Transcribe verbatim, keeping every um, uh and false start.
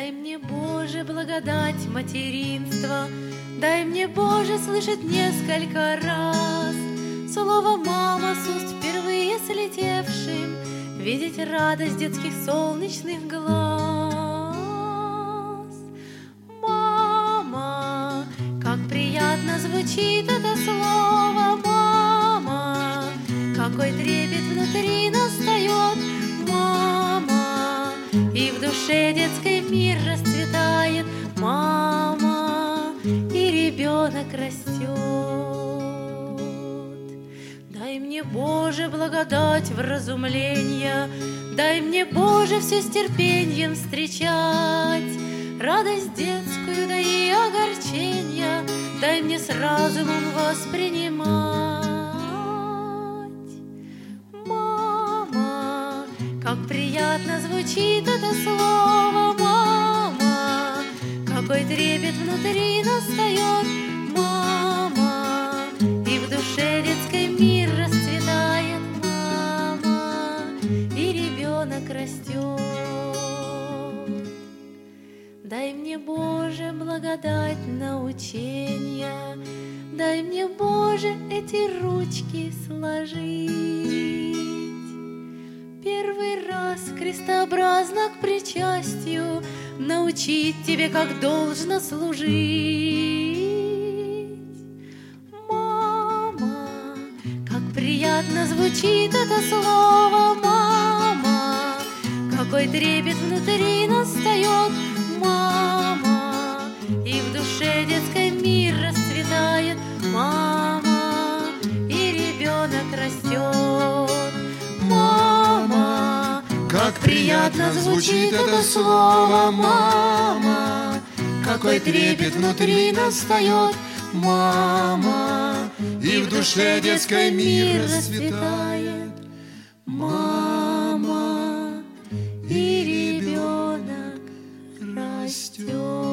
Дай мне, Боже, благодать материнства, дай мне, Боже, слышать несколько раз слово «мама» с уст впервые слетевшим, видеть радость детских солнечных глаз. Мама, как приятно звучит это слово, мама, какой трепет внутри настает, мама, и в душе детской мир расцветает, мама, и ребенок растет. Дай мне, Боже, благодать вразумления, дай мне, Боже, все с терпением встречать, радость детскую, да и огорчения, дай мне с разумом воспринимать. Мама, как приятно звучит это слово, мама, какой трепет внутри настает, мама, и в душе детской мир расцветает, мама, и ребенок растет. Дай мне, Боже, благодать научения, дай мне, Боже, эти ручки сложить. Первый раз крестообразно к причастию научить тебе, как должно служить. Мама, как приятно звучит это слово, мама, какой трепет внутри настает, мама, и в душе детской мир расцветает, мама, и ребенок растет. Мама, как приятно звучит это слово, мама, какой трепет внутри настает, мама, и в душе детской мир расцветает, мама, и ребенок растет.